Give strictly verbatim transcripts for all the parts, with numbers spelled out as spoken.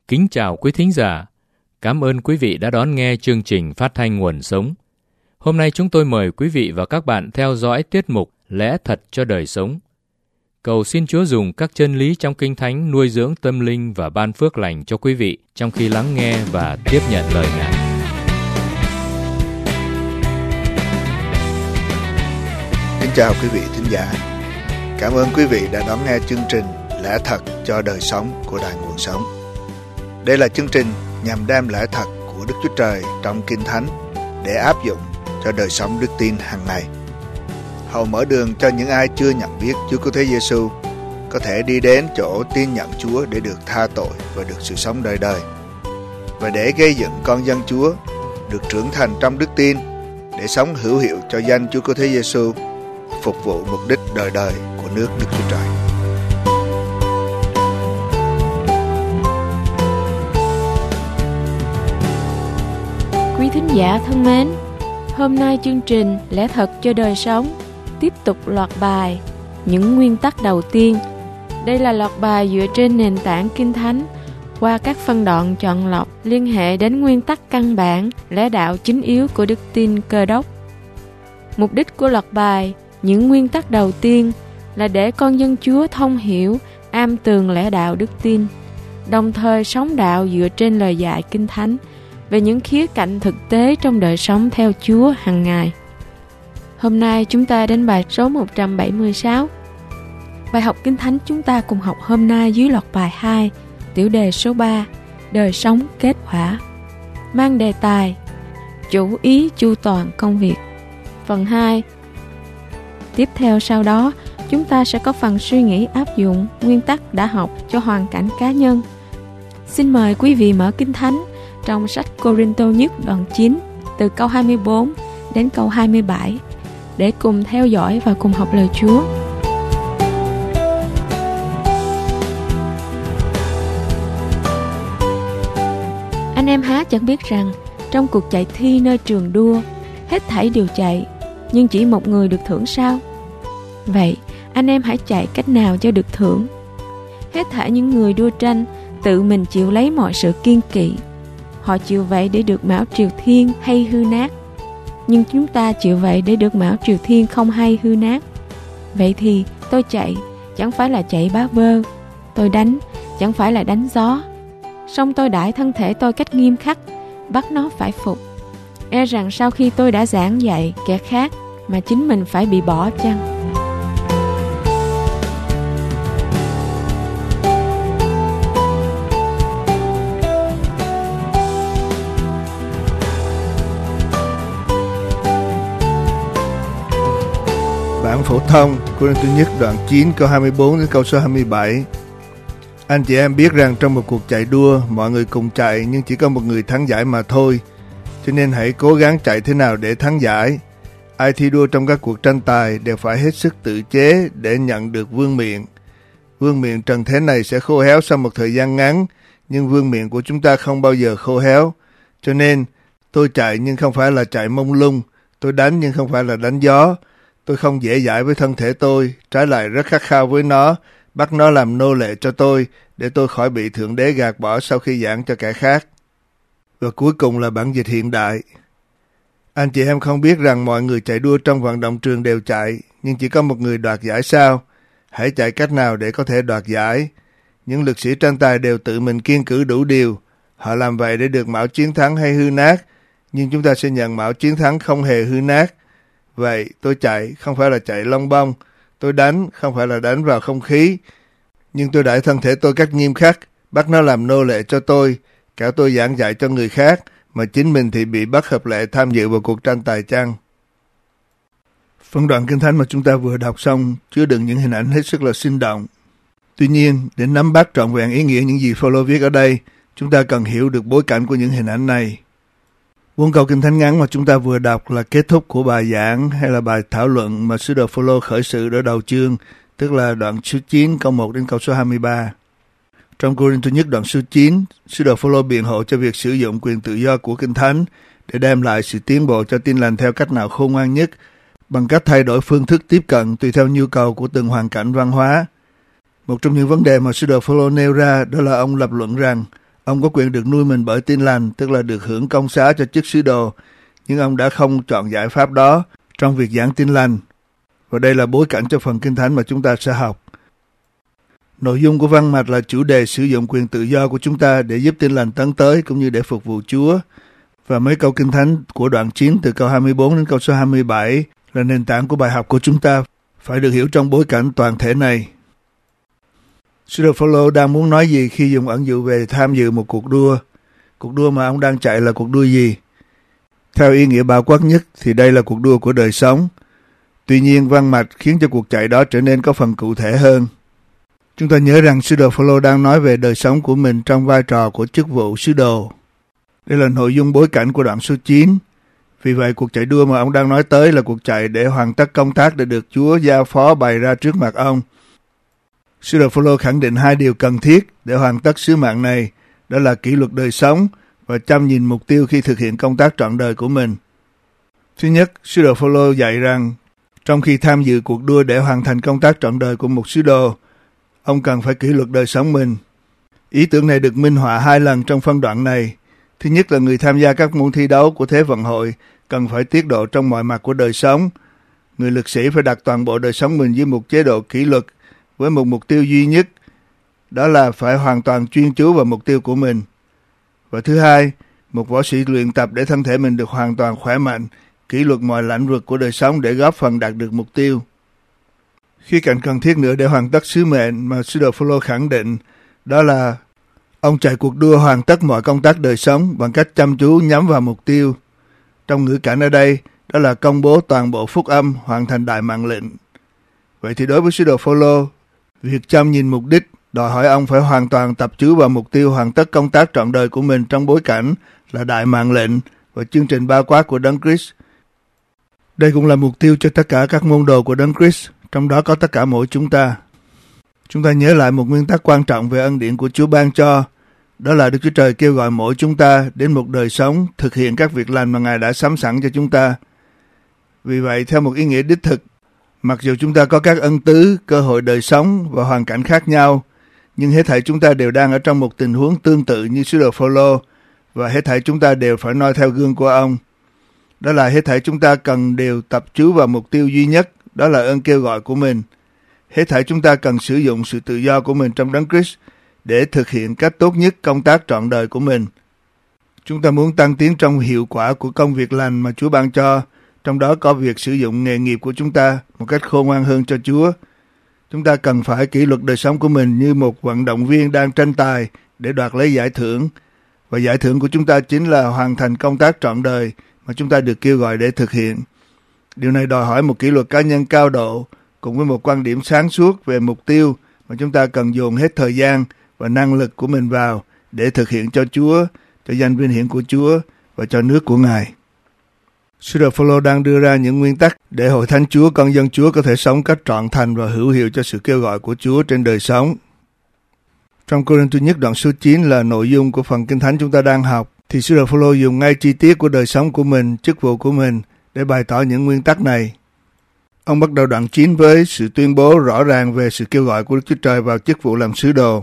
Kính chào quý thính giả. Cảm ơn quý vị đã đón nghe chương trình phát thanh Nguồn Sống. Hôm nay chúng tôi mời quý vị và các bạn theo dõi tiết mục Lẽ Thật cho Đời Sống. Cầu xin Chúa dùng các chân lý trong Kinh Thánh nuôi dưỡng tâm linh và ban phước lành cho quý vị trong khi lắng nghe và tiếp nhận lời Ngài. Kính chào quý vị thính giả. Cảm ơn quý vị đã đón nghe chương trình Lẽ Thật cho Đời Sống của Đài Nguồn Sống. Đây là chương trình nhằm đem lẽ thật của Đức Chúa Trời trong Kinh Thánh để áp dụng cho đời sống đức tin hàng ngày. Hầu mở đường cho những ai chưa nhận biết Chúa Cứu Thế Giêsu có thể đi đến chỗ tin nhận Chúa để được tha tội và được sự sống đời đời, và để gây dựng con dân Chúa được trưởng thành trong đức tin để sống hữu hiệu cho danh Chúa Cứu Thế Giêsu, phục vụ mục đích đời đời của nước Đức Chúa Trời. Quý thính giả thân mến, hôm nay chương trình Lẽ Thật cho Đời Sống tiếp tục loạt bài Những nguyên tắc đầu tiên. Đây là loạt bài dựa trên nền tảng Kinh Thánh qua các phân đoạn chọn lọc liên hệ đến nguyên tắc căn bản, lẽ đạo chính yếu của đức tin Cơ Đốc. Mục đích của loạt bài Những nguyên tắc đầu tiên là để con dân Chúa thông hiểu, am tường lẽ đạo đức tin, đồng thời sống đạo dựa trên lời dạy Kinh Thánh về những khía cạnh thực tế trong đời sống theo Chúa hàng ngày. Hôm nay chúng ta đến bài số một trăm bảy mươi sáu. Bài học Kinh Thánh chúng ta cùng học hôm nay dưới loạt bài hai, tiểu đề số ba, đời sống kết quả, mang đề tài chủ ý chu toàn công việc. Phần hai. Tiếp theo sau đó, chúng ta sẽ có phần suy nghĩ áp dụng nguyên tắc đã học cho hoàn cảnh cá nhân. Xin mời quý vị mở Kinh Thánh trong sách Cô-rinh-tô nhất đoạn chín từ câu hai mươi bốn đến câu hai mươi bảy để cùng theo dõi và cùng học lời Chúa. Anh em há chẳng biết rằng trong cuộc chạy thi nơi trường đua, hết thảy đều chạy, nhưng chỉ một người được thưởng sao? Vậy anh em hãy chạy cách nào cho được thưởng? Hết thảy những người đua tranh tự mình chịu lấy mọi sự kiêng kỵ. Họ chịu vậy để được mão triều thiên hay hư nát, nhưng chúng ta chịu vậy để được mão triều thiên không hay hư nát. Vậy thì tôi chạy chẳng phải là chạy bá vơ, tôi đánh chẳng phải là đánh gió. Song tôi đãi thân thể tôi cách nghiêm khắc, bắt nó phải phục. E rằng sau khi tôi đã giảng dạy kẻ khác mà chính mình phải bị bỏ chăng? Bản phổ thông Cô-rinh-tô nhất đoạn chín câu hai mươi bốn đến câu số hai mươi bảy. Anh chị em biết rằng trong một cuộc chạy đua, mọi người cùng chạy nhưng chỉ có một người thắng giải mà thôi. Cho nên hãy cố gắng chạy thế nào để thắng giải. Ai thi đua trong các cuộc tranh tài đều phải hết sức tự chế để nhận được vương miện. Vương miện trần thế này sẽ khô héo sau một thời gian ngắn, nhưng vương miện của chúng ta không bao giờ khô héo. Cho nên tôi chạy nhưng không phải là chạy mông lung, tôi đánh nhưng không phải là đánh gió. Tôi không dễ dãi với thân thể tôi, trái lại rất khát khao với nó, bắt nó làm nô lệ cho tôi, để tôi khỏi bị Thượng Đế gạt bỏ sau khi giảng cho kẻ khác. Và cuối cùng là bản dịch hiện đại. Anh chị em không biết rằng mọi người chạy đua trong vận động trường đều chạy, nhưng chỉ có một người đoạt giải sao? Hãy chạy cách nào để có thể đoạt giải? Những lực sĩ tranh tài đều tự mình kiêng cữ đủ điều. Họ làm vậy để được mão chiến thắng hay hư nát, nhưng chúng ta sẽ nhận mão chiến thắng không hề hư nát. Vậy tôi chạy không phải là chạy lông bông, tôi đánh không phải là đánh vào không khí, nhưng tôi đãi thân thể tôi cách nghiêm khắc, bắt nó làm nô lệ cho tôi, kẻo tôi giảng dạy cho người khác, mà chính mình thì bị bắt hợp lệ tham dự vào cuộc tranh tài chăng? Phân đoạn Kinh Thánh mà chúng ta vừa đọc xong chứa đựng những hình ảnh hết sức là sinh động. Tuy nhiên, để nắm bắt trọn vẹn ý nghĩa những gì Phaolô viết ở đây, chúng ta cần hiểu được bối cảnh của những hình ảnh này. Bốn câu Kinh Thánh ngắn mà chúng ta vừa đọc là kết thúc của bài giảng hay là bài thảo luận mà sứ đồ Phaolô khởi sự ở đầu chương, tức là đoạn số chín câu một đến câu số hai mươi ba. Trong Cô-rinh-tô nhất đoạn số chín, sứ đồ Phaolô biện hộ cho việc sử dụng quyền tự do của Kinh Thánh để đem lại sự tiến bộ cho tin lành theo cách nào khôn ngoan nhất, bằng cách thay đổi phương thức tiếp cận tùy theo nhu cầu của từng hoàn cảnh văn hóa. Một trong những vấn đề mà sứ đồ Phaolô nêu ra đó là ông lập luận rằng Ông có quyền được nuôi mình bởi tin lành, tức là được hưởng công xá cho chức sứ đồ, nhưng ông đã không chọn giải pháp đó trong việc giảng tin lành. Và đây là bối cảnh cho phần Kinh Thánh mà chúng ta sẽ học. Nội dung của văn mạch là chủ đề sử dụng quyền tự do của chúng ta để giúp tin lành tấn tới cũng như để phục vụ Chúa. Và mấy câu Kinh Thánh của đoạn chín từ câu hai mươi bốn đến câu số hai mươi bảy là nền tảng của bài học của chúng ta, phải được hiểu trong bối cảnh toàn thể này. Sứ đồ Phao-lô đang muốn nói gì khi dùng ẩn dụ về tham dự một cuộc đua? Cuộc đua mà ông đang chạy là cuộc đua gì? Theo ý nghĩa bao quát nhất thì đây là cuộc đua của đời sống. Tuy nhiên văn mạch khiến cho cuộc chạy đó trở nên có phần cụ thể hơn. Chúng ta nhớ rằng sứ đồ Phao-lô đang nói về đời sống của mình trong vai trò của chức vụ sứ đồ. Đây là nội dung bối cảnh của đoạn số chín. Vì vậy cuộc chạy đua mà ông đang nói tới là cuộc chạy để hoàn tất công tác đã được Chúa giao phó bày ra trước mặt ông. Sứ đồ Phao-lô khẳng định hai điều cần thiết để hoàn tất sứ mạng này, đó là kỷ luật đời sống và chăm nhìn mục tiêu khi thực hiện công tác trọn đời của mình. Thứ nhất, sứ đồ Phao-lô dạy rằng trong khi tham dự cuộc đua để hoàn thành công tác trọn đời của một sứ đồ, ông cần phải kỷ luật đời sống mình. Ý tưởng này được minh họa hai lần trong phân đoạn này. Thứ nhất là người tham gia các môn thi đấu của Thế vận hội cần phải tiết độ trong mọi mặt của đời sống. Người lực sĩ phải đặt toàn bộ đời sống mình dưới một chế độ kỷ luật với một mục tiêu duy nhất, đó là phải hoàn toàn chuyên chú vào mục tiêu của mình. Và thứ hai, một võ sĩ luyện tập để thân thể mình được hoàn toàn khỏe mạnh, kỷ luật mọi lĩnh vực của đời sống để góp phần đạt được mục tiêu. Khía cạnh cần thiết nữa để hoàn tất sứ mệnh mà sứ đồ Phao-lô khẳng định, đó là ông chạy cuộc đua hoàn tất mọi công tác đời sống bằng cách chăm chú nhắm vào mục tiêu. Trong ngữ cảnh ở đây, đó là công bố toàn bộ phúc âm, hoàn thành đại mạng lệnh. Vậy thì đối với sứ đồ Phao-lô, việc chăm nhìn mục đích đòi hỏi ông phải hoàn toàn tập trung vào mục tiêu hoàn tất công tác trọn đời của mình trong bối cảnh là đại mạng lệnh và chương trình bao quát của Đấng Christ. Đây cũng là mục tiêu cho tất cả các môn đồ của Đấng Christ, trong đó có tất cả mỗi chúng ta. Chúng ta nhớ lại một nguyên tắc quan trọng về ân điển của Chúa ban cho, đó là Đức Chúa Trời kêu gọi mỗi chúng ta đến một đời sống thực hiện các việc lành mà Ngài đã sắm sẵn cho chúng ta. Vì vậy, theo một ý nghĩa đích thực, mặc dù chúng ta có các ân tứ, cơ hội đời sống và hoàn cảnh khác nhau, nhưng hết thảy chúng ta đều đang ở trong một tình huống tương tự như sứ đồ Phao-lô, và hết thảy chúng ta đều phải noi theo gương của ông. Đó là hết thảy chúng ta cần đều tập trung vào mục tiêu duy nhất, đó là ơn kêu gọi của mình. Hết thảy chúng ta cần sử dụng sự tự do của mình trong Đấng Christ để thực hiện cách tốt nhất công tác trọn đời của mình. Chúng ta muốn tăng tiến trong hiệu quả của công việc lành mà Chúa ban cho, trong đó có việc sử dụng nghề nghiệp của chúng ta một cách khôn ngoan hơn cho Chúa. Chúng ta cần phải kỷ luật đời sống của mình như một vận động viên đang tranh tài để đoạt lấy giải thưởng. Và giải thưởng của chúng ta chính là hoàn thành công tác trọn đời mà chúng ta được kêu gọi để thực hiện. Điều này đòi hỏi một kỷ luật cá nhân cao độ cùng với một quan điểm sáng suốt về mục tiêu mà chúng ta cần dồn hết thời gian và năng lực của mình vào để thực hiện cho Chúa, cho danh vinh hiển của Chúa và cho nước của Ngài. Sứ đồ Phao-lô đang đưa ra những nguyên tắc để hội thánh Chúa, con dân Chúa có thể sống cách trọn thành và hữu hiệu cho sự kêu gọi của Chúa trên đời sống. Trong Cô-rinh-tô nhất đoạn số chín là nội dung của phần Kinh Thánh chúng ta đang học, thì sứ đồ Phao-lô dùng ngay chi tiết của đời sống của mình, chức vụ của mình để bày tỏ những nguyên tắc này. Ông bắt đầu đoạn chín với sự tuyên bố rõ ràng về sự kêu gọi của Đức Chúa Trời vào chức vụ làm sứ đồ.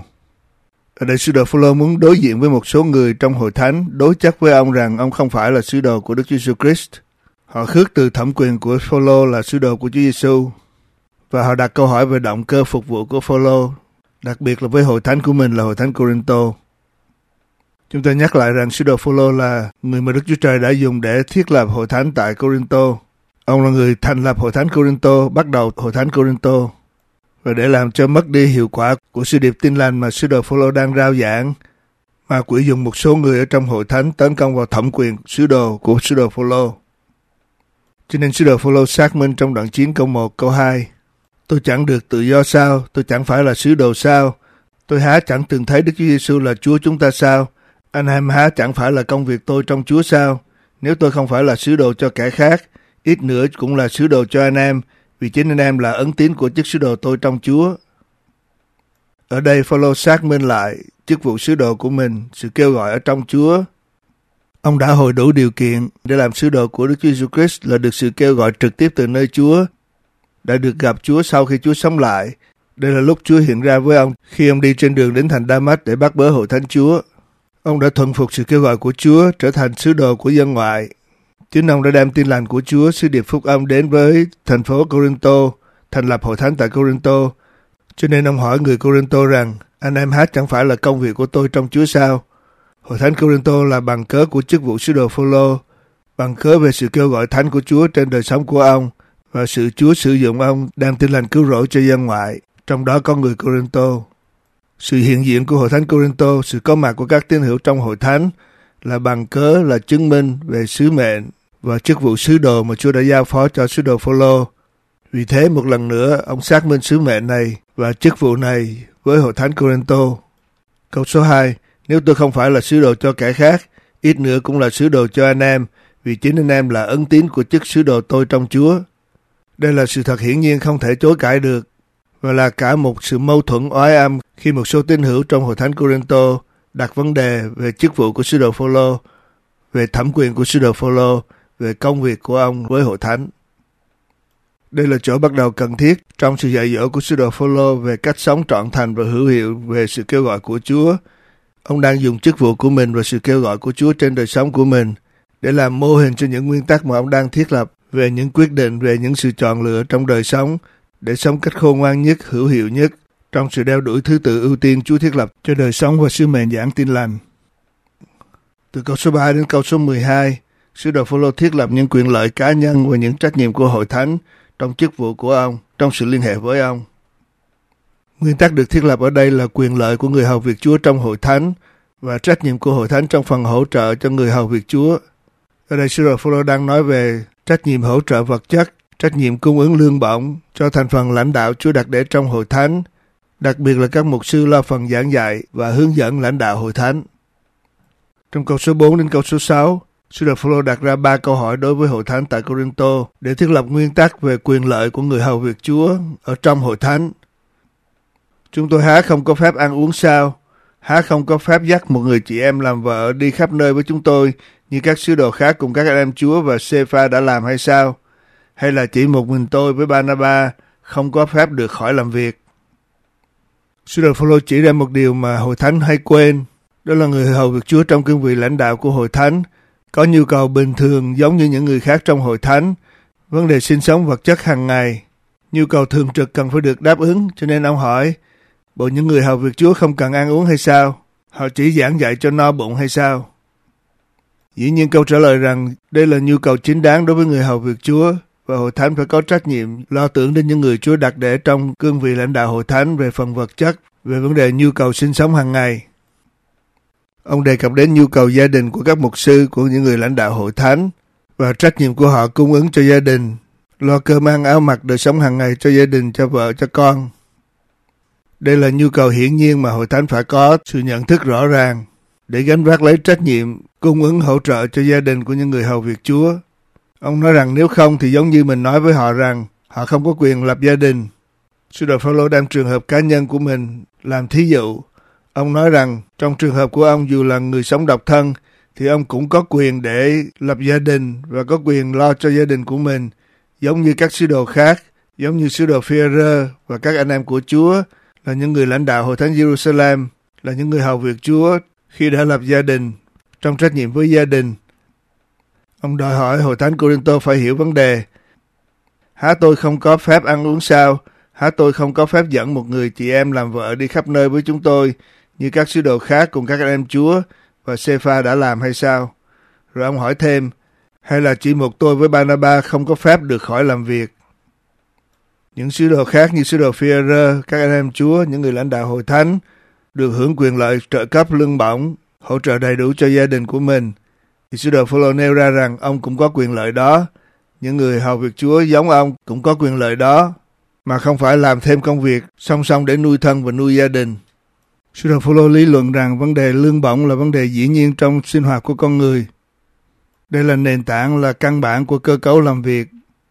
Ở đây sứ đồ Phao-lô muốn đối diện với một số người trong hội thánh đối chất với ông rằng ông không phải là sứ đồ của Đức Chúa Giêsu Christ. Họ khước từ thẩm quyền của Phao-lô là sứ đồ của Chúa Giêsu và họ đặt câu hỏi về động cơ phục vụ của Phao-lô, đặc biệt là với hội thánh của mình là hội thánh Cô-rinh-tô. Chúng ta nhắc lại rằng sứ đồ Phao-lô là người mà Đức Chúa Trời đã dùng để thiết lập hội thánh tại Cô-rinh-tô. Ông là người thành lập hội thánh Cô-rinh-tô, bắt đầu hội thánh Cô-rinh-tô. Và để làm cho mất đi hiệu quả của sự điệp tin lành mà sứ đồ Phao-lô đang rao giảng, ma quỷ dùng một số người ở trong hội thánh tấn công vào thẩm quyền sứ đồ của sứ đồ Phao-lô. Cho nên sứ đồ Phao-lô xác minh trong đoạn chín câu một, câu hai. Tôi chẳng được tự do sao? Tôi chẳng phải là sứ đồ sao? Tôi há chẳng từng thấy Đức Chúa Giêsu là Chúa chúng ta sao? Anh em há chẳng phải là công việc tôi trong Chúa sao? Nếu tôi không phải là sứ đồ cho kẻ khác, ít nữa cũng là sứ đồ cho anh em, vì chính anh em là ấn tín của chức sứ đồ tôi trong Chúa. Ở đây Phao-lô xác minh lại chức vụ sứ đồ của mình, sự kêu gọi ở trong Chúa. Ông đã hội đủ điều kiện để làm sứ đồ của Đức Chúa Giêsu Christ là được sự kêu gọi trực tiếp từ nơi Chúa, đã được gặp Chúa sau khi Chúa sống lại. Đây là lúc Chúa hiện ra với ông khi ông đi trên đường đến thành Đa-mách để bắt bớ hội thánh Chúa. Ông đã thuận phục sự kêu gọi của Chúa trở thành sứ đồ của dân ngoại. Chính ông đã đem tin lành của Chúa, sứ điệp phúc âm đến với thành phố Corinto, thành lập hội thánh tại Corinto. Cho nên ông hỏi người Corinto rằng, anh em hát chẳng phải là công việc của tôi trong Chúa sao? Hội thánh Corinto là bằng cớ của chức vụ sứ đồ Phôlô, bằng cớ về sự kêu gọi thánh của Chúa trên đời sống của ông và sự Chúa sử dụng ông đem tin lành cứu rỗi cho dân ngoại, trong đó có người Corinto. Sự hiện diện của hội thánh Corinto, sự có mặt của các tín hữu trong hội thánh là bằng cớ, là chứng minh về sứ mệnh và chức vụ sứ đồ mà Chúa đã giao phó cho sứ đồ Phôlô. Vì thế một lần nữa ông xác minh sứ mệnh này và chức vụ này với hội thánh Corinto. Câu số hai, nếu tôi không phải là sứ đồ cho kẻ khác, ít nữa cũng là sứ đồ cho anh em, vì chính anh em là ân tín của chức sứ đồ tôi trong Chúa. Đây là sự thật hiển nhiên không thể chối cãi được, và là cả một sự mâu thuẫn oái âm khi một số tín hữu trong hội thánh Corinto đặt vấn đề về chức vụ của sứ đồ Phôlô, về thẩm quyền của sứ đồ Phôlô, về công việc của ông với hội thánh. Đây là chỗ bắt đầu cần thiết trong sự dạy dỗ của sứ đồ Phôlô về cách sống trọn thành và hữu hiệu về sự kêu gọi của Chúa. Ông đang dùng chức vụ của mình và sự kêu gọi của Chúa trên đời sống của mình để làm mô hình cho những nguyên tắc mà ông đang thiết lập về những quyết định, về những sự chọn lựa trong đời sống để sống cách khôn ngoan nhất, hữu hiệu nhất trong sự đeo đuổi thứ tự ưu tiên Chúa thiết lập cho đời sống và sứ mệnh giảng tin lành. Từ câu số ba đến câu số mười hai, sứ đồ Phôlô thiết lập những quyền lợi cá nhân và những trách nhiệm của hội thánh trong chức vụ của ông, trong sự liên hệ với ông. Nguyên tắc được thiết lập ở đây là quyền lợi của người hầu việc Chúa trong hội thánh và trách nhiệm của hội thánh trong phần hỗ trợ cho người hầu việc Chúa. Ở đây sứ đồ Phôlô đang nói về trách nhiệm hỗ trợ vật chất, trách nhiệm cung ứng lương bổng cho thành phần lãnh đạo Chúa đặt để trong hội thánh, đặc biệt là các mục sư lo phần giảng dạy và hướng dẫn lãnh đạo hội thánh. Trong câu số bốn đến câu số sáu, sứ đồ Phôlô đặt ra ba câu hỏi đối với hội thánh tại Corinto để thiết lập nguyên tắc về quyền lợi của người hầu việc Chúa ở trong hội thánh. Chúng tôi há không có phép ăn uống sao? Há không có phép dắt một người chị em làm vợ đi khắp nơi với chúng tôi như các sứ đồ khác cùng các anh em Chúa và Sê-pha đã làm hay sao? Hay là chỉ một mình tôi với Ba-na-ba không có phép được khỏi làm việc? Sứ đồ Phôlô chỉ ra một điều mà hội thánh hay quên, đó là người hầu việc Chúa trong cương vị lãnh đạo của hội thánh có nhu cầu bình thường giống như những người khác trong hội thánh, vấn đề sinh sống vật chất hàng ngày, nhu cầu thường trực cần phải được đáp ứng, cho nên ông hỏi, bộ những người hầu việc Chúa không cần ăn uống hay sao? Họ chỉ giảng dạy cho no bụng hay sao? Dĩ nhiên câu trả lời rằng đây là nhu cầu chính đáng đối với người hầu việc Chúa và hội thánh phải có trách nhiệm lo tưởng đến những người Chúa đặt để trong cương vị lãnh đạo hội thánh về phần vật chất, về vấn đề nhu cầu sinh sống hàng ngày. Ông đề cập đến nhu cầu gia đình của các mục sư, của những người lãnh đạo hội thánh và trách nhiệm của họ cung ứng cho gia đình, lo cơm ăn áo mặc đời sống hàng ngày cho gia đình, cho vợ, cho con. Đây là nhu cầu hiển nhiên mà hội thánh phải có sự nhận thức rõ ràng để gánh vác lấy trách nhiệm cung ứng hỗ trợ cho gia đình của những người hầu việc Chúa. Ông nói rằng nếu không thì giống như mình nói với họ rằng họ không có quyền lập gia đình. Sứ đồ Phao-lô đem trường hợp cá nhân của mình làm thí dụ. Ông nói rằng trong trường hợp của ông, dù là người sống độc thân thì ông cũng có quyền để lập gia đình và có quyền lo cho gia đình của mình, giống như các sứ đồ khác, giống như sứ đồ Phi-e-rơ và các anh em của Chúa là những người lãnh đạo hội thánh Jerusalem, là những người hầu việc Chúa khi đã lập gia đình, trong trách nhiệm với gia đình. Ông đòi hỏi hội thánh Corinto phải hiểu vấn đề. Há tôi không có phép ăn uống sao? Há tôi không có phép dẫn một người chị em làm vợ đi khắp nơi với chúng tôi như các sứ đồ khác cùng các anh em Chúa và Sê-pha đã làm hay sao? Rồi ông hỏi thêm, hay là chỉ một tôi với Ba-na-ba không có phép được khỏi làm việc? Những sứ đồ khác như sứ đồ Phi-e-rơ, các anh em Chúa, những người lãnh đạo hội thánh được hưởng quyền lợi trợ cấp lương bổng, hỗ trợ đầy đủ cho gia đình của mình. Thì sứ đồ Phao-lô nêu ra rằng ông cũng có quyền lợi đó. Những người hầu việc Chúa giống ông cũng có quyền lợi đó, mà không phải làm thêm công việc song song để nuôi thân và nuôi gia đình. Sứ đồ Phao-lô lý luận rằng vấn đề lương bổng là vấn đề dĩ nhiên trong sinh hoạt của con người. Đây là nền tảng, là căn bản của cơ cấu làm việc.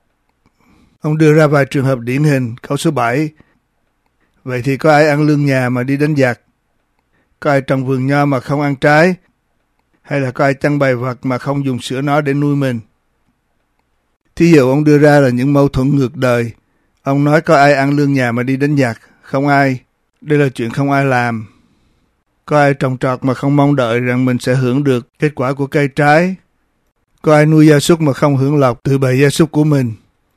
Ông đưa ra vài trường hợp điển hình. Câu số bảy. Vậy thì có ai ăn lương nhà mà đi đánh giặc? Có ai trồng vườn nho mà không ăn trái? Hay là có ai chăn bày vật mà không dùng sữa nó để nuôi mình? Thí dụ ông đưa ra là những mâu thuẫn ngược đời. Ông nói có ai ăn lương nhà mà đi đánh giặc? Không ai. Đây là chuyện không ai làm. Có ai trồng trọt mà không mong đợi rằng mình sẽ hưởng được kết quả của cây trái? Có ai nuôi gia súc mà không hưởng lộc từ bầy gia súc của mình?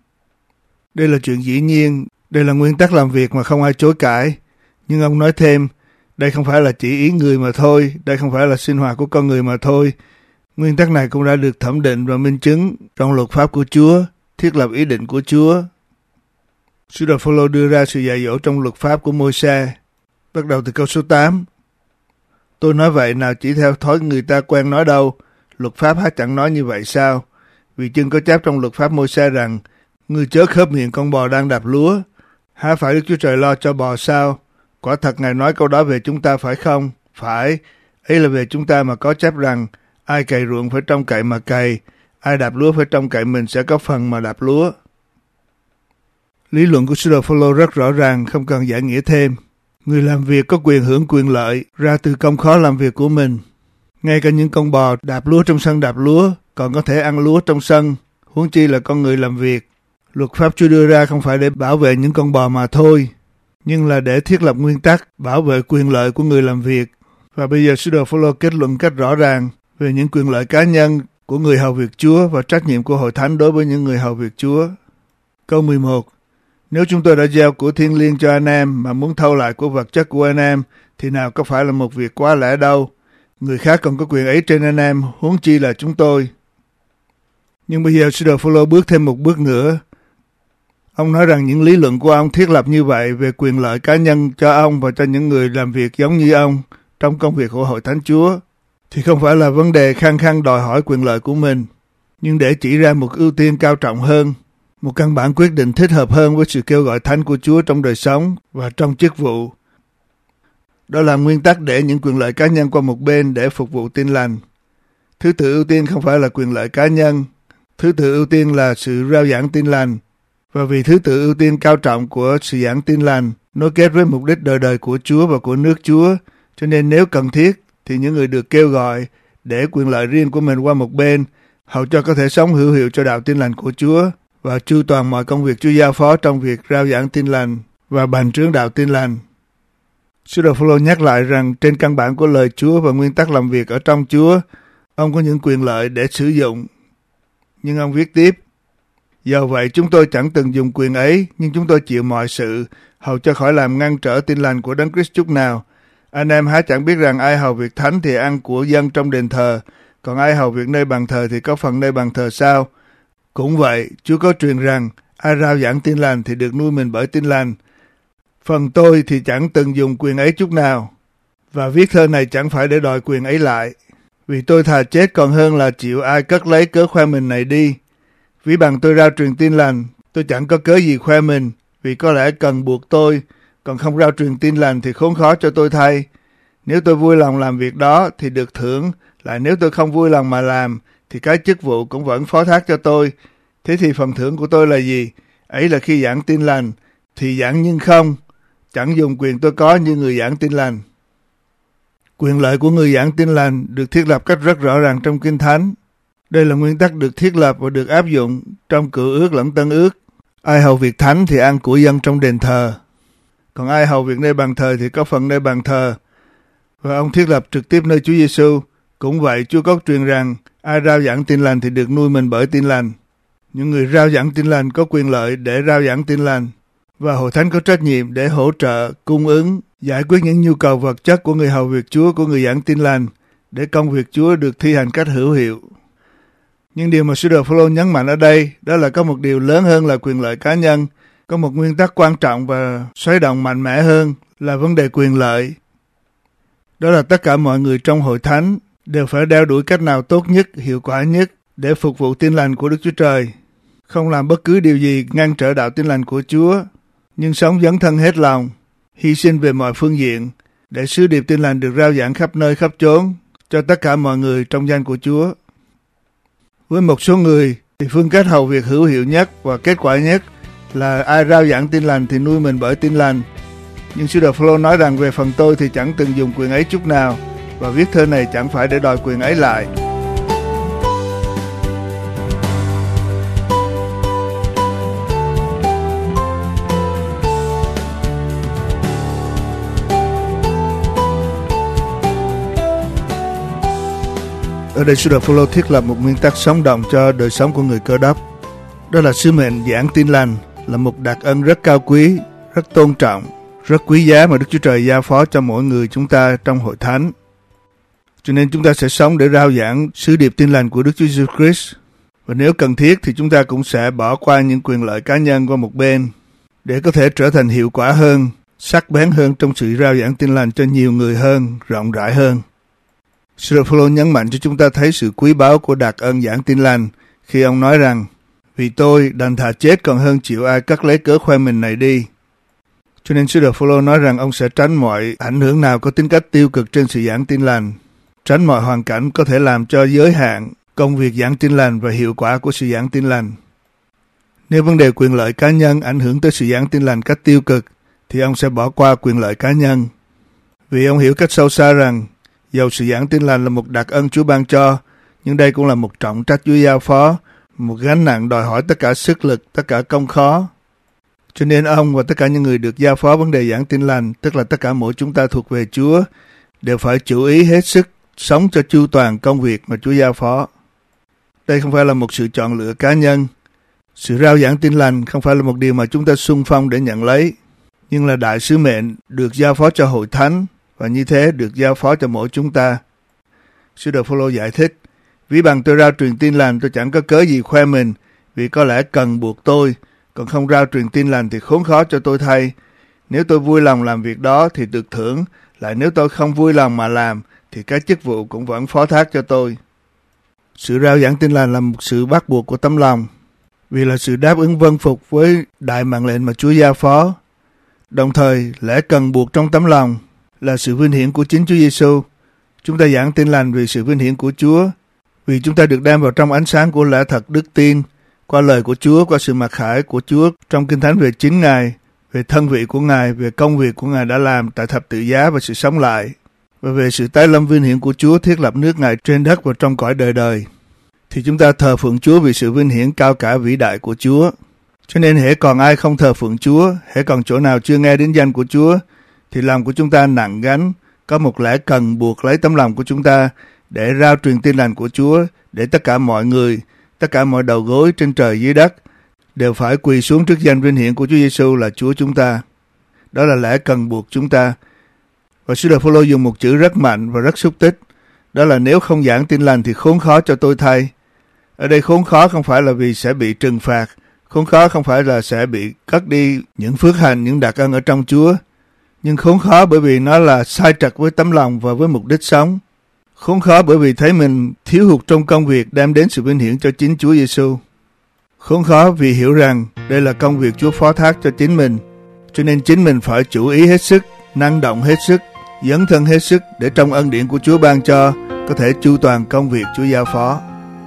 Đây là chuyện dĩ nhiên, đây là nguyên tắc làm việc mà không ai chối cãi. Nhưng ông nói thêm, đây không phải là chỉ ý người mà thôi, đây không phải là sinh hoạt của con người mà thôi. Nguyên tắc này cũng đã được thẩm định và minh chứng trong luật pháp của Chúa, thiết lập ý định của Chúa. Sứ đồ Phôlô đưa ra sự dạy dỗ trong luật pháp của Môi-se, bắt đầu từ câu số tám. Tôi nói vậy nào chỉ theo thói người ta quen nói đâu, luật pháp há chẳng nói như vậy sao? Vì chưng có chép trong luật pháp Môi-se rằng, ngươi chớ khớp miệng con bò đang đạp lúa. Há phải Đức Chúa Trời lo cho bò sao? Quả thật Ngài nói câu đó về chúng ta phải không? Phải, ấy là về chúng ta mà có chép rằng, ai cày ruộng phải trông cậy mà cày, ai đạp lúa phải trông cậy mình sẽ có phần mà đạp lúa. Lý luận của sứ đồ Phôlô rất rõ ràng, không cần giải nghĩa thêm. Người làm việc có quyền hưởng quyền lợi ra từ công khó làm việc của mình. Ngay cả những con bò đạp lúa trong sân đạp lúa còn có thể ăn lúa trong sân, huống chi là con người làm việc. Luật pháp Chúa đưa ra không phải để bảo vệ những con bò mà thôi, nhưng là để thiết lập nguyên tắc bảo vệ quyền lợi của người làm việc. Và bây giờ sứ đồ Phôlô kết luận cách rõ ràng về những quyền lợi cá nhân của người hầu việc Chúa và trách nhiệm của hội thánh đối với những người hầu việc Chúa. Câu mười một. Nếu chúng tôi đã gieo của thiêng liêng cho anh em mà muốn thâu lại của vật chất của anh em, thì nào có phải là một việc quá lẽ đâu. Người khác còn có quyền ấy trên anh em, huống chi là chúng tôi. Nhưng bây giờ sứ đồ Phôlô bước thêm một bước nữa. Ông nói rằng những lý luận của ông thiết lập như vậy về quyền lợi cá nhân cho ông và cho những người làm việc giống như ông trong công việc của hội thánh Chúa, thì không phải là vấn đề khăng khăng đòi hỏi quyền lợi của mình, nhưng để chỉ ra một ưu tiên cao trọng hơn, một căn bản quyết định thích hợp hơn với sự kêu gọi thánh của Chúa trong đời sống và trong chức vụ. Đó là nguyên tắc để những quyền lợi cá nhân qua một bên để phục vụ tin lành. Thứ tự ưu tiên không phải là quyền lợi cá nhân, thứ tự ưu tiên là sự rao giảng tin lành. Và vì thứ tự ưu tiên cao trọng của sự giảng tin lành nối kết với mục đích đời đời của Chúa và của nước Chúa, cho nên nếu cần thiết thì những người được kêu gọi để quyền lợi riêng của mình qua một bên, hầu cho có thể sống hữu hiệu cho đạo tin lành của Chúa và chu toàn mọi công việc Chúa giao phó trong việc rao giảng tin lành và bành trướng đạo tin lành. Sứ đồ Phôlô nhắc lại rằng trên căn bản của lời Chúa và nguyên tắc làm việc ở trong Chúa, ông có những quyền lợi để sử dụng. Nhưng ông viết tiếp, dầu vậy chúng tôi chẳng từng dùng quyền ấy, nhưng chúng tôi chịu mọi sự, hầu cho khỏi làm ngăn trở tin lành của Đấng Christ chút nào. Anh em há chẳng biết rằng ai hầu việc thánh thì ăn của dân trong đền thờ, còn ai hầu việc nơi bàn thờ thì có phần nơi bàn thờ sao? Cũng vậy, Chúa có truyền rằng, ai rao giảng tin lành thì được nuôi mình bởi tin lành. Phần tôi thì chẳng từng dùng quyền ấy chút nào, và viết thơ này chẳng phải để đòi quyền ấy lại, vì tôi thà chết còn hơn là chịu ai cất lấy cớ khoe mình này đi. Vì bằng tôi rao truyền tin lành, tôi chẳng có cớ gì khoe mình, vì có lẽ cần buộc tôi, còn không rao truyền tin lành thì khốn khó cho tôi thay. Nếu tôi vui lòng làm việc đó thì được thưởng, lại nếu tôi không vui lòng mà làm, thì cái chức vụ cũng vẫn phó thác cho tôi. Thế thì phần thưởng của tôi là gì? Ấy là khi giảng tin lành, thì giảng nhưng không, chẳng dùng quyền tôi có như người giảng tin lành. Quyền lợi của người giảng tin lành được thiết lập cách rất rõ ràng trong Kinh Thánh. Đây là nguyên tắc được thiết lập và được áp dụng trong Cựu Ước lẫn Tân Ước. Ai hầu việc thánh thì ăn của dân trong đền thờ, còn ai hầu việc nơi bàn thờ thì có phần nơi bàn thờ. Và ông thiết lập trực tiếp nơi Chúa Giêsu. Cũng vậy, Chúa có truyền rằng ai rao giảng tin lành thì được nuôi mình bởi tin lành. Những người rao giảng tin lành có quyền lợi để rao giảng tin lành, và hội thánh có trách nhiệm để hỗ trợ, cung ứng, giải quyết những nhu cầu vật chất của người hầu việc Chúa, của người giảng tin lành, để công việc Chúa được thi hành cách hữu hiệu. Nhưng điều mà sứ đồ Phôlô nhấn mạnh ở đây, đó là có một điều lớn hơn là quyền lợi cá nhân, có một nguyên tắc quan trọng và xoáy động mạnh mẽ hơn là vấn đề quyền lợi. Đó là tất cả mọi người trong hội thánh đều phải đeo đuổi cách nào tốt nhất, hiệu quả nhất để phục vụ tin lành của Đức Chúa Trời, không làm bất cứ điều gì ngăn trở đạo tin lành của Chúa, nhưng sống dấn thân hết lòng, hy sinh về mọi phương diện để sứ điệp tin lành được rao giảng khắp nơi khắp chốn cho tất cả mọi người trong danh của Chúa. Với một số người thì phương cách hầu việc hữu hiệu nhất và kết quả nhất là ai rao giảng tin lành thì nuôi mình bởi tin lành. Nhưng sứ đồ Phôlô nói rằng về phần tôi thì chẳng từng dùng quyền ấy chút nào, và viết thơ này chẳng phải để đòi quyền ấy lại. Ở đây Sứ đồ Phaolô thiết lập một nguyên tắc sống động cho đời sống của người Cơ Đốc. Đó là sứ mệnh giảng tin lành, là một đặc ân rất cao quý, rất tôn trọng, rất quý giá mà Đức Chúa Trời giao phó cho mỗi người chúng ta trong hội thánh. Cho nên chúng ta sẽ sống để rao giảng sứ điệp tin lành của Đức Chúa Jesus Christ. Và nếu cần thiết thì chúng ta cũng sẽ bỏ qua những quyền lợi cá nhân qua một bên để có thể trở thành hiệu quả hơn, sắc bén hơn trong sự rao giảng tin lành cho nhiều người hơn, rộng rãi hơn. Sứ đồ Phaolô nhấn mạnh cho chúng ta thấy sự quý báu của đặc ân giảng tin lành khi ông nói rằng: vì tôi đành thà chết còn hơn chịu ai cất lấy cớ khoe mình này đi. Cho nên sứ đồ Phaolô nói rằng ông sẽ tránh mọi ảnh hưởng nào có tính cách tiêu cực trên sự giảng tin lành, tránh mọi hoàn cảnh có thể làm cho giới hạn công việc giảng tin lành và hiệu quả của sự giảng tin lành. Nếu vấn đề quyền lợi cá nhân ảnh hưởng tới sự giảng tin lành cách tiêu cực, thì ông sẽ bỏ qua quyền lợi cá nhân. Vì ông hiểu cách sâu xa rằng, dầu sự giảng tin lành là một đặc ân Chúa ban cho, nhưng đây cũng là một trọng trách Chúa giao phó, một gánh nặng đòi hỏi tất cả sức lực, tất cả công khó. Cho nên ông và tất cả những người được giao phó vấn đề giảng tin lành, tức là tất cả mỗi chúng ta thuộc về Chúa, đều phải chú ý hết sức sống cho chu toàn công việc mà Chúa giao phó. Đây không phải là một sự chọn lựa cá nhân. Sự rao giảng tin lành không phải là một điều mà chúng ta xung phong để nhận lấy, nhưng là đại sứ mệnh được giao phó cho hội thánh, và như thế được giao phó cho mỗi chúng ta. Sứ đồ Phaolô giải thích: vì bằng tôi rao truyền tin lành, tôi chẳng có cớ gì khoe mình, vì có lẽ cần buộc tôi, còn không rao truyền tin lành thì khốn khó cho tôi thay. Nếu tôi vui lòng làm việc đó thì được thưởng, lại nếu tôi không vui lòng mà làm thì cái chức vụ cũng vẫn phó thác cho tôi. Sự rao giảng tin lành là một sự bắt buộc của tấm lòng, vì là sự đáp ứng vâng phục với đại mạng lệnh mà Chúa giao phó. Đồng thời, lẽ cần buộc trong tấm lòng là sự vinh hiển của chính Chúa Giêsu. Chúng ta giảng tin lành vì sự vinh hiển của Chúa, vì chúng ta được đem vào trong ánh sáng của lẽ thật đức tin, qua lời của Chúa, qua sự mặc khải của Chúa trong Kinh Thánh về chính Ngài, về thân vị của Ngài, về công việc của Ngài đã làm tại thập tự giá và sự sống lại, và về sự tái lâm vinh hiển của Chúa thiết lập nước Ngài trên đất và trong cõi đời đời. Thì chúng ta thờ phượng Chúa vì sự vinh hiển cao cả vĩ đại của Chúa. Cho nên hễ còn ai không thờ phượng Chúa, hễ còn chỗ nào chưa nghe đến danh của Chúa, thì lòng của chúng ta nặng gánh, có một lẽ cần buộc lấy tấm lòng của chúng ta để rao truyền tin lành của Chúa, để tất cả mọi người, tất cả mọi đầu gối trên trời dưới đất đều phải quỳ xuống trước danh vinh hiển của Chúa Giêsu là Chúa chúng ta. Đó là lẽ cần buộc chúng ta. Và sứ đồ Phaolô dùng một chữ rất mạnh và rất xúc tích, đó là nếu không giảng tin lành thì khốn khó cho tôi thay. Ở đây khốn khó không phải là vì sẽ bị trừng phạt, khốn khó không phải là sẽ bị cất đi những phước hạnh, những đặc ân ở trong Chúa, nhưng khốn khó bởi vì nó là sai trật với tấm lòng và với mục đích sống. Khốn khó bởi vì thấy mình thiếu hụt trong công việc đem đến sự vinh hiển cho chính Chúa Giêsu. Khốn khó vì hiểu rằng đây là công việc Chúa phó thác cho chính mình, cho nên chính mình phải chú ý hết sức, năng động hết sức, dấn thân hết sức để trong ân điển của Chúa ban cho có thể chu toàn công việc Chúa giao phó.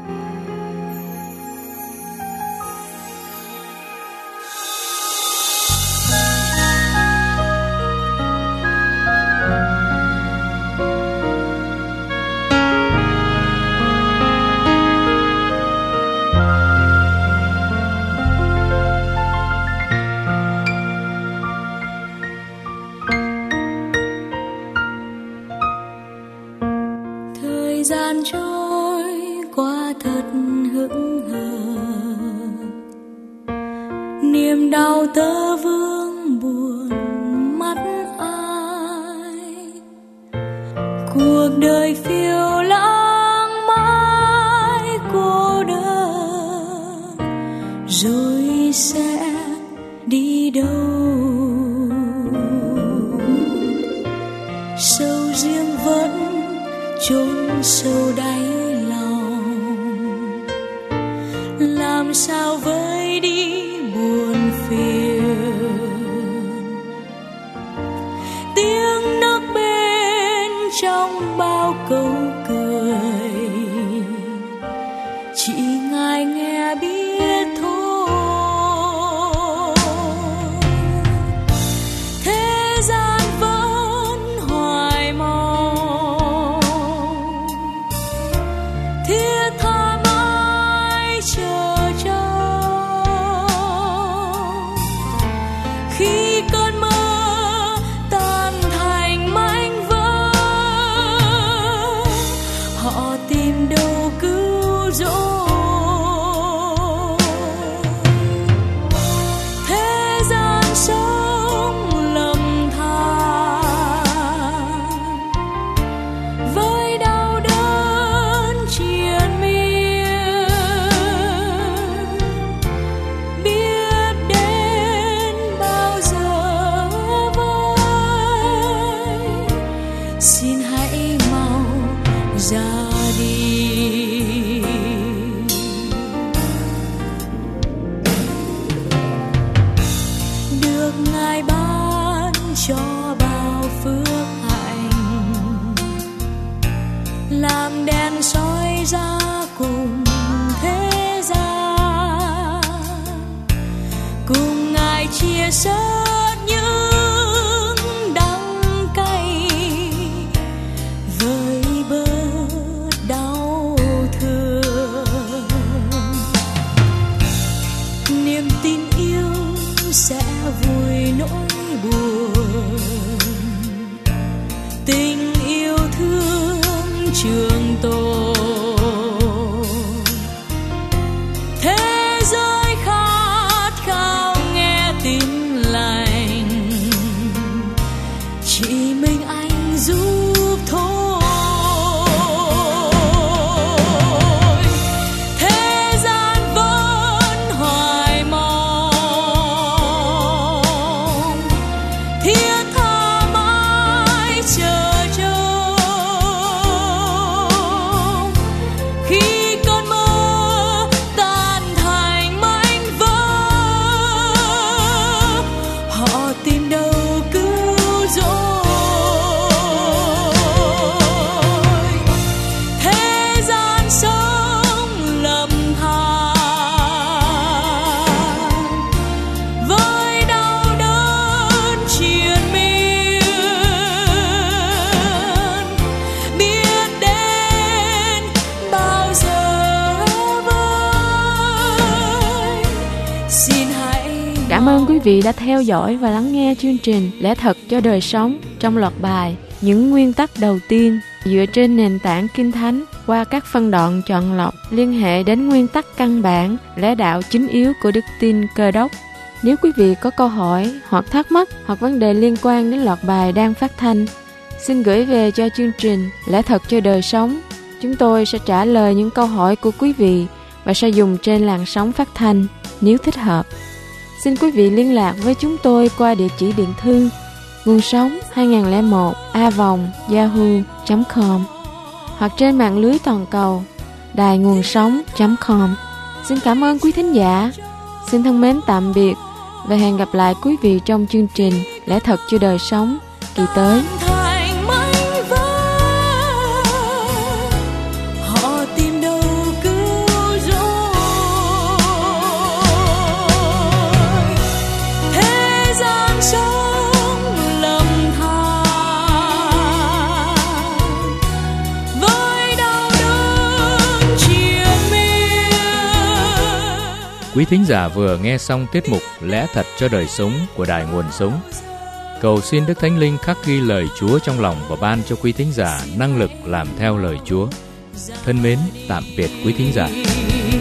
Thời gian trôi qua thật hững hờ, niềm đau tơ vương buồn mắt ai, cuộc đời phiêu lãng mãi cô đơn, rồi sẽ đi đâu? Sầu riêng vẫn chốn sâu đáy lòng, làm sao vơi đi buồn phiền. Tiếng nước bên trong bao câu cười, chỉ ngài nghe biết thôi. Thế gian vẫn hoài mong, thiết tha mãi chờ trông. dỗ. Thế gian sống lầm than với đau đớn triền miên, biết đến bao giờ vơi, xin hãy mau ra đi. Được Ngài ban cho bao phước hạnh, làm đèn soi ra cùng thế gian, cùng Ngài chia sẻ những đắng cay, với bớt đau thương. Niềm tin yêu sẽ vùi nỗi buồn, tình yêu thương trường tồn. Thế giới khát khao nghe tin lành, chỉ mình anh giúp thôi. Thế gian vẫn hoài mong, thiết tha mãi chờ trông. Khi cơn mơ tan thành mảnh vỡ, họ tìm đâu cứu rỗi. Thế gian sống lầm than với đau đớn triền miên, biết đến bao giờ vơi, xin hãy Cảm ơn quý vị đã theo dõi và lắng nghe chương trình Lẽ Thật cho Đời Sống trong loạt bài Những Nguyên Tắc Đầu Tiên dựa trên nền tảng Kinh Thánh qua các phân đoạn chọn lọc liên hệ đến nguyên tắc căn bản, lẽ đạo chính yếu của đức tin Cơ Đốc. Nếu quý vị có câu hỏi hoặc thắc mắc hoặc vấn đề liên quan đến loạt bài đang phát thanh, xin gửi về cho chương trình Lẽ Thật cho Đời Sống. Chúng tôi sẽ trả lời những câu hỏi của quý vị và sẽ dùng trên làn sóng phát thanh nếu thích hợp. Xin quý vị liên lạc với chúng tôi qua địa chỉ điện thư nguồn sống hai không không một a vòng yahoo chấm com hoặc trên mạng lưới toàn cầu đài nguồn sống chấm com. Xin cảm ơn quý thính giả. Xin thân mến tạm biệt và hẹn gặp lại quý vị trong chương trình Lẽ Thật cho Đời Sống kỳ tới. thành mảnh vỡ, họ tìm đâu cứu rỗi. Thế gian sống lầm than với đau đớn triền miên. Quý thính giả vừa nghe xong tiết mục Lẽ Thật cho Đời Sống của Đài Nguồn Sống. Cầu xin Đức Thánh Linh khắc ghi lời Chúa trong lòng và ban cho quý thính giả năng lực làm theo lời Chúa. Thân mến, tạm biệt quý thính giả.